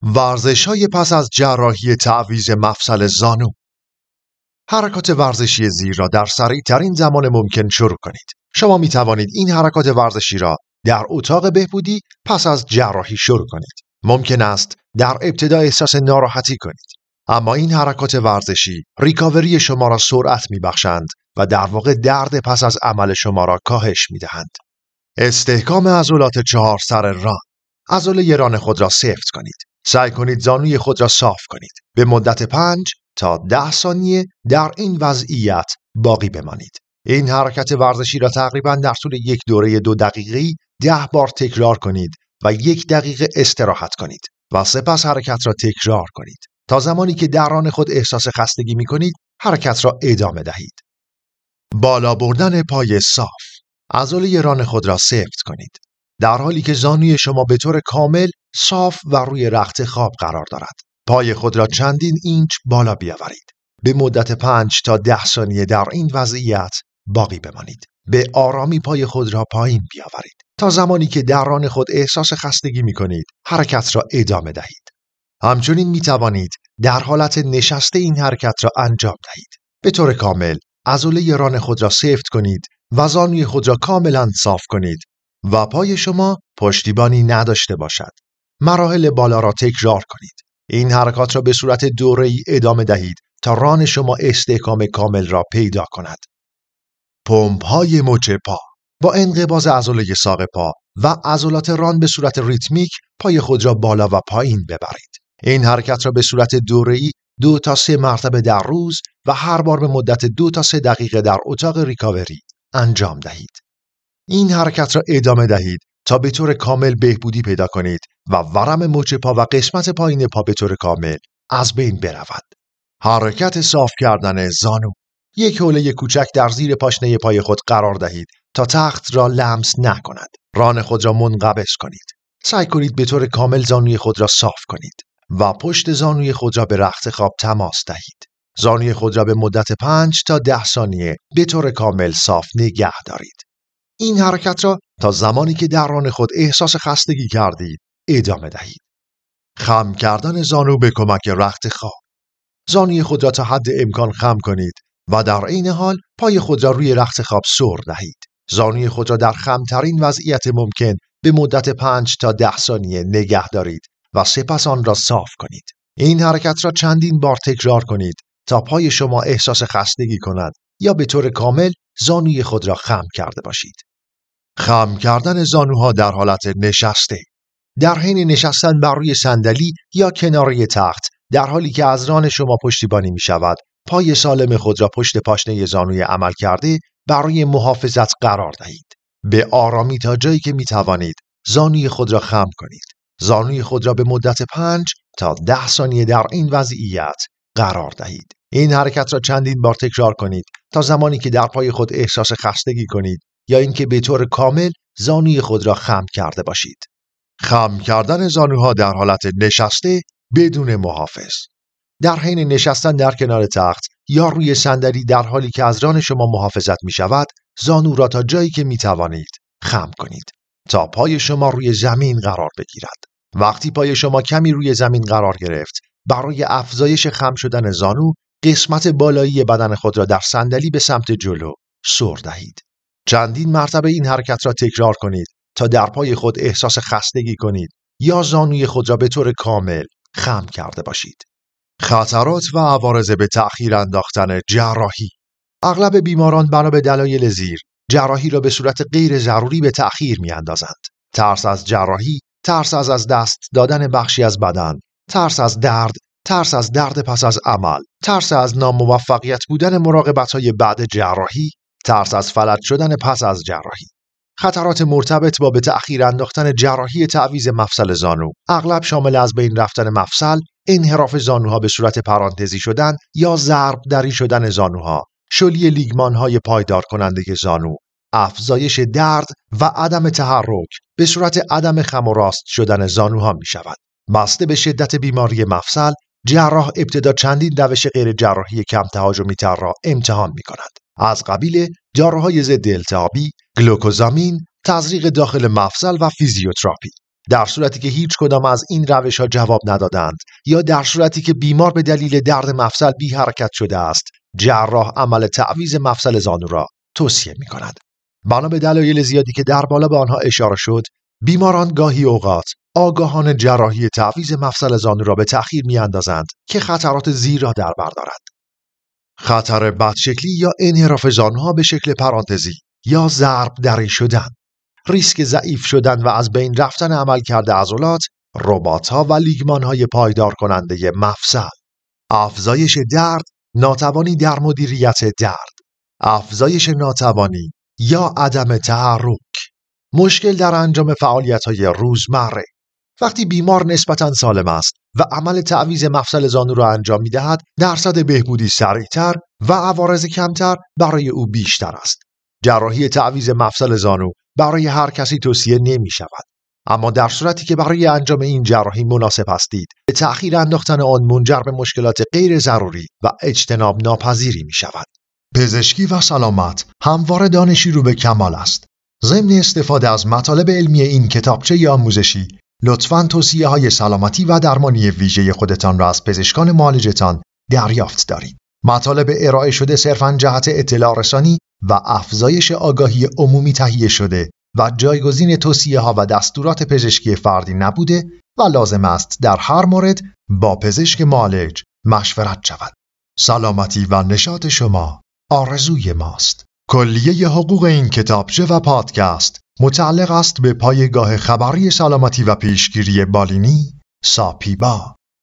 ورزش‌های پس از جراحی تعویض مفصل زانو. حرکات ورزشی زیر را در سریع‌ترین زمان ممکن شروع کنید. شما می توانید این حرکات ورزشی را در اتاق بهبودی پس از جراحی شروع کنید. ممکن است در ابتدا احساس ناراحتی کنید، اما این حرکات ورزشی ریکاوری شما را سرعت می‌بخشند و در واقع درد پس از عمل شما را کاهش می‌دهند. استحکام عضلات چهار سر ران. عضله ران خود را سفت کنید. سعی کنید زانوی خود را صاف کنید. به مدت 5 تا 10 ثانیه در این وضعیت باقی بمانید. این حرکت ورزشی را تقریباً در طول یک دوره 2 دقیقه‌ای 10 بار تکرار کنید و 1 دقیقه استراحت کنید و سپس حرکت را تکرار کنید. تا زمانی که در ران خود احساس خستگی می کنید، حرکت را ادامه دهید. بالا بردن پای صاف. عضله ران خود را سفت کنید. در حالی که زانوی شما به طور کامل صاف و روی رخت خواب قرار دارد. پای خود را چندین اینچ بالا بیاورید. به مدت 5 تا 10 ثانیه در این وضعیت باقی بمانید. به آرامی پای خود را پایین بیاورید. تا زمانی که در ران خود احساس خستگی می کنید، حرکت را ادامه دهید. همچنین می توانید در حالت نشسته این حرکت را انجام دهید. به طور کامل عضله ران خود را سفت کنید و زانوی خود را کاملا صاف کنید و پای شما پشتیبانی نداشته باشد. مراحل بالا را تکرار کنید. این حرکات را به صورت دوره‌ای ادامه دهید تا ران شما استحکام کامل را پیدا کند. پمپ‌های مچ پا. با انقباض عضله ساق پا و عضلات ران به صورت ریتمیک پای خود را بالا و پایین ببرید. این حرکت را به صورت دوره‌ای 2 تا 3 مرتبه در روز و هر بار به مدت 2 تا 3 دقیقه در اتاق ریکاوری انجام دهید. این حرکت را ادامه دهید تا به طور کامل بهبودی پیدا کنید و ورم مچ پا و قسمت پایین پا به طور کامل از بین برود. حرکت صاف کردن زانو. یک حوله کوچک در زیر پاشنه پای خود قرار دهید تا تخت را لمس نکند. ران خود را منقبض کنید. سعی کنید به طور کامل زانوی خود را صاف کنید و پشت زانوی خود را به رخت خواب تماس دهید. زانوی خود را به مدت 5 تا 10 ثانیه به طور کامل صاف نگه دارید. این حرکت را تا زمانی که در ران خود احساس خستگی کردید ادامه دهید. خم کردن زانو به کمک رخت خواب. زانوی خود را تا حد امکان خم کنید و در عین حال پای خود را روی رخت خواب سر دهید. زانوی خود را در خمترین وضعیت ممکن به مدت 5 تا 10 ثانیه نگه دارید و سپس آن را صاف کنید. این حرکت را چندین بار تکرار کنید تا پای شما احساس خستگی کند یا به طور کامل زانوی خود را خم کرده باشید. خم کردن زانوها در حالت نشسته. در حین نشستن بر روی صندلی یا کناره تخت، در حالی که از ران شما پشتیبانی می شود، پای سالم خود را پشت پاشنه زانوی عمل کرده برای محافظت قرار دهید. به آرامی تا جایی که می توانید زانوی خود را خم کنید. زانوی خود را به مدت 5 تا 10 ثانیه در این وضعیت قرار دهید. این حرکت را چندین بار تکرار کنید تا زمانی که در پای خود احساس خستگی کنید یا اینکه به طور کامل زانوی خود را خم کرده باشید. خم کردن زانوها در حالت نشسته بدون محافظ. در حین نشستن در کنار تخت یا روی صندلی در حالی که از ران شما محافظت می شود، زانو را تا جایی که می توانید خم کنید تا پای شما روی زمین قرار بگیرد. وقتی پای شما کمی روی زمین قرار گرفت، برای افزایش خم شدن زانو، قسمت بالایی بدن خود را در صندلی به سمت جلو سر دهید. چندین مرتبه این حرکت را تکرار کنید تا در پای خود احساس خستگی کنید یا زانوی خود را به طور کامل خم کرده باشید. خطرات و عوارض به تأخیر انداختن جراحی. اغلب بیماران بنا به دلایل زیر جراحی را به صورت غیر ضروری به تأخیر می‌اندازند. ترس از جراحی، ترس از دست دادن بخشی از بدن، ترس از درد پس از عمل، ترس از ناموفقیت بودن مراقبت‌های بعد جراحی، ترس از فلج شدن پس از جراحی. خطرات مرتبط با به تأخیر انداختن جراحی تعویض مفصل زانو اغلب شامل از بین رفتن مفصل، انحراف زانوها به صورت پرانتزی شدن یا ضرب دری شدن زانوها، شلی لیگمان‌های پایدار کننده زانو، افزایش درد و عدم تحرک به صورت عدم خم و راست شدن زانوها می شود. بسته به شدت بیماری مفصل، جراح ابتدا چندین روش غیر جراحی کم تهاجمی تر را امتحان می کند. از قبیل داروهای ضد التهابی، گلوکوزامین، تزریق داخل مفصل و فیزیوتراپی. در صورتی که هیچ کدام از این روش‌ها جواب ندادند یا در صورتی که بیمار به دلیل درد مفصل بی حرکت شده است، جراح عمل تعویض مفصل زانو را توصیه می‌کند. بنا به دلایل زیادی که در بالا به آنها اشاره شد، بیماران گاهی اوقات آگاهانه جراحی تعویض مفصل زانو را به تأخیر می‌اندازند که خطرات زیر را در بر دارد. خطر بدشکلی یا انحراف زانوها به شکل پرانتزی یا ضرب دری شدن، ریسک ضعیف شدن و از بین رفتن عملکرد عضلات، رباط‌ها و لیگمان‌های پایدار کننده مفصل، افزایش درد، ناتوانی در مدیریت درد، افزایش ناتوانی یا عدم تحرک، مشکل در انجام فعالیت‌های روزمره. وقتی بیمار نسبتاً سالم است و عمل تعویض مفصل زانو را انجام می‌دهد، درصد بهبودی سریع‌تر و عوارض کمتر برای او بیشتر است. جراحی تعویض مفصل زانو برای هر کسی توصیه نمی‌شود، اما در صورتی که برای انجام این جراحی مناسب هستید، به تأخیر انداختن آن منجر به مشکلات غیر ضروری و اجتناب ناپذیری می‌شود. پزشکی و سلامت همواره دانشی رو به کمال است. ضمن استفاده از مطالب علمی این کتابچه آموزشی، لطفاً توصیه‌های سلامتی و درمانی ویژه خودتان را از پزشکان معالجتان دریافت دارید. مطالب ارائه شده صرفاً جهت اطلاع رسانی و افزایش آگاهی عمومی تهیه شده و جایگزین توصیه‌ها و دستورات پزشکی فردی نبوده و لازم است در هر مورد با پزشک معالج مشورت شود. سلامتی و نشاط شما آرزوی ماست. کلیه حقوق این کتابچه و پادکست متعلق است به پایگاه خبری سلامتی و پیشگیری بالینی ساپیبا.